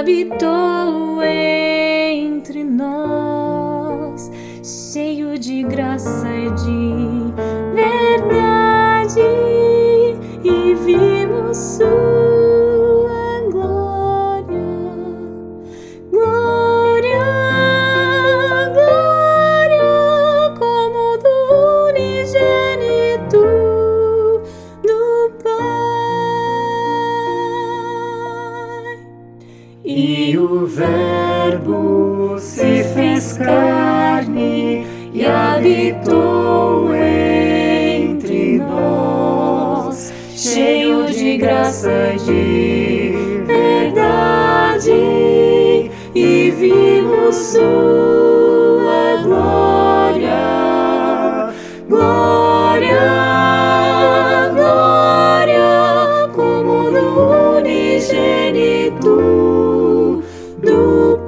habitou entre nós, cheio de graça e de verdade, e vimos sua glória, glória, glória, como do unigênito do Pai. E o Verbo se fez carne e habitou entre nós, cheio de graça e de verdade, e vimos sua glória, glória, glória, como do unigênito do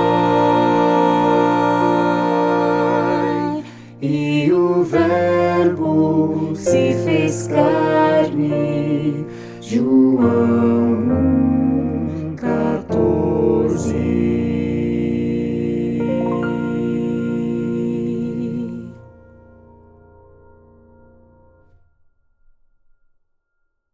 Pai. E o Verbo se fez carne,